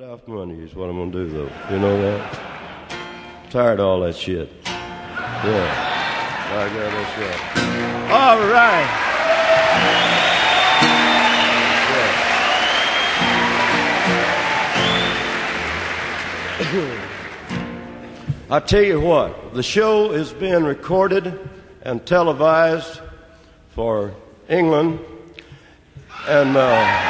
off money is what I'm going to do, though. You know that? Tired of all that shit. Yeah. I got that shit. All right. Yeah. I tell you what, the show is being recorded and televised for England, and